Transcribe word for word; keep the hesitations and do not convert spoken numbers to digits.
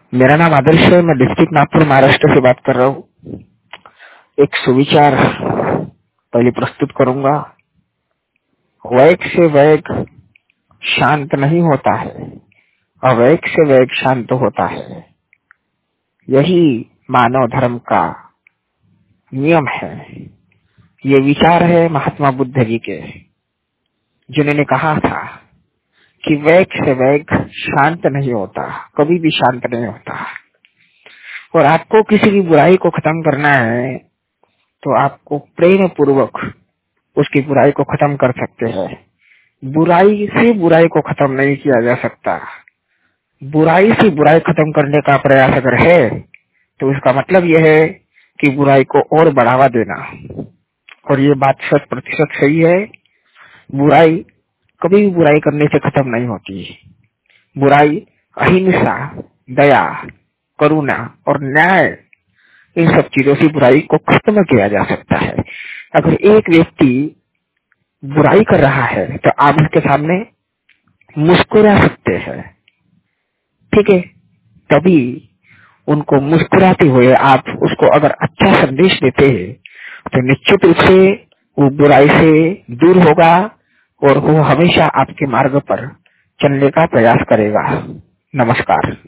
मेरा नाम आदर्श है। मैं डिस्ट्रिक्ट नागपुर महाराष्ट्र से बात कर रहा हूँ। एक सुविचार पहले प्रस्तुत करूंगा। वेग से वेग शांत नहीं होता है, अवेग से वेग शांत होता है। यही मानव धर्म का नियम है। ये विचार है महात्मा बुद्ध जी के, जिन्होंने कहा था कि वेग से वेग शांत नहीं होता, कभी भी शांत नहीं होता। और आपको किसी की बुराई को खत्म करना है तो आपको प्रेम पूर्वक उसकी बुराई को खत्म कर सकते हैं। बुराई से बुराई को खत्म नहीं किया जा सकता। बुराई से बुराई खत्म करने का प्रयास अगर है तो इसका मतलब यह है कि बुराई को और बढ़ावा देना। और ये बात शत प्रतिशत सही है। बुराई कभी भी बुराई करने से खत्म नहीं होती। बुराई अहिंसा, दया, करुणा और न्याय, इन सब चीजों से बुराई को खत्म किया जा सकता है। अगर एक व्यक्ति बुराई कर रहा है तो आप उसके सामने मुस्कुरा सकते हैं, ठीक है। तभी उनको मुस्कुराते हुए आप उसको अगर अच्छा संदेश देते हैं तो निश्चित रूप से वो बुराई से दूर होगा और वो हमेशा आपके मार्ग पर चलने का प्रयास करेगा। नमस्कार।